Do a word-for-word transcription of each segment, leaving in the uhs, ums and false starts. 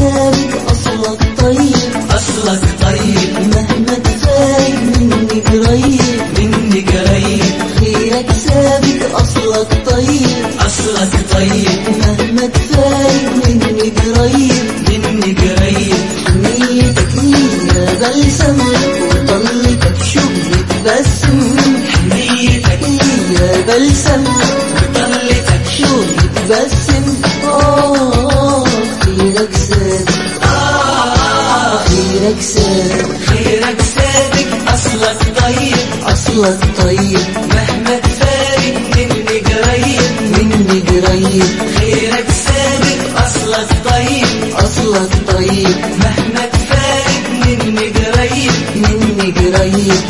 سابق أصلك طيب أصلك طيب مهما تفايد مني قريب مني قريب خيرك سابق أصلك طيب أصلك طيب مهما تفايد مني قريب مني قريب حنيتك هي بلسم وطلتك شوف تبسم حنيتك هي بلسم وطلتك شوف تبسم آه خيرك سابق آه خيرك سابق خيرك سابق أصلك طيب أصلك طيب مهما تفارق مني قريب مني قريب خيرك سابق أصلك طيب أصلك طيب مهما تفارق مني قريب مني قريب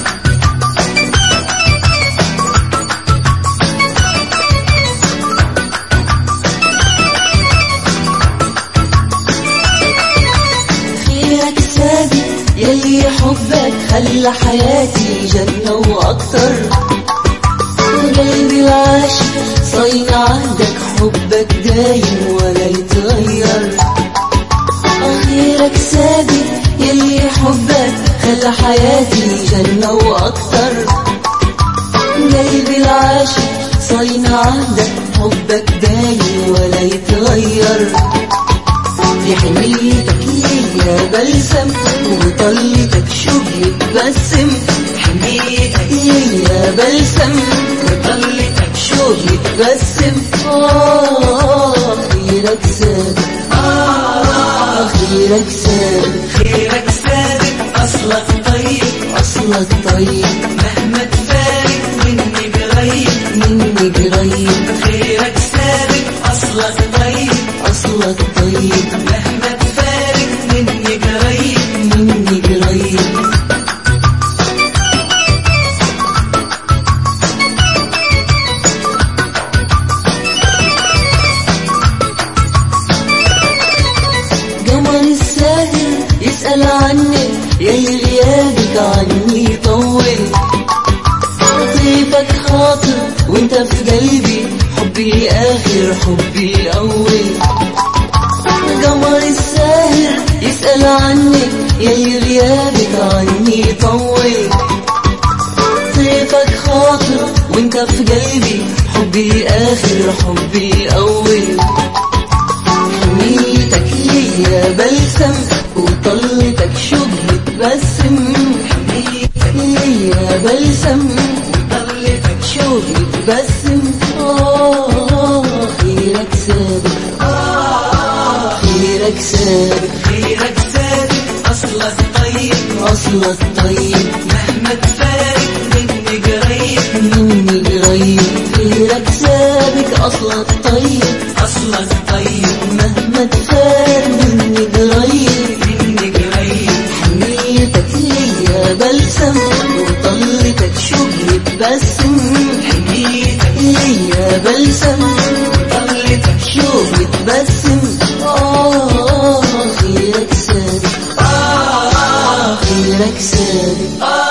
خيرك سابق يلي حبك خلى حياتي جنة وأكتر قلبي العاشق صين عهدك حبك دايم ولا يتغير خيرك سابق يلي حبك خلى حياتي جنة وأكتر قلبي العاشق صين عهدك حبك دايم ولا يتغير في حنيتك يا بلسم وطلتك شوف يتبسم حنيتك يا بلسم وطلتك شوف يتبسم آه خيرك سابق آه خيرك سابق خيرك سابق أصلك طيب أصلك طيب مهما تفارق مني قريب مني قريب خيرك سابق أصلك طيب أصلك طيب مهما تفارق مني قريب مني قريب قمر الساهر يسأل عنك يلي غيابك عني طول طيبك خاطر وانت في قلبي حبي آخر حبي أول قمر الساهر يسأل عنك يلي غيابك عني طول طيبك خاطر وانت في قلبي حبي آخر حبي أول حنيتك ليا بلسم وطلتك شوف تبسم حنيتك ليا بلسم وطلتك شوف تبسم آه خيرك سابق آه خيرك سابق خيرك سابق أصلك طيب أصلك طيب مهما تفارق مني قريب مني قريب خيرك سابق أصلك طيب أصلك طيب مهما تفارق مني قريب مني قريب حنيتك ليا بلسم وطلتك شوف يتبسم حنيتك ليا بلسم وطلتك شوف يتبسم آه خيرك سابق آه خيرك سابق آه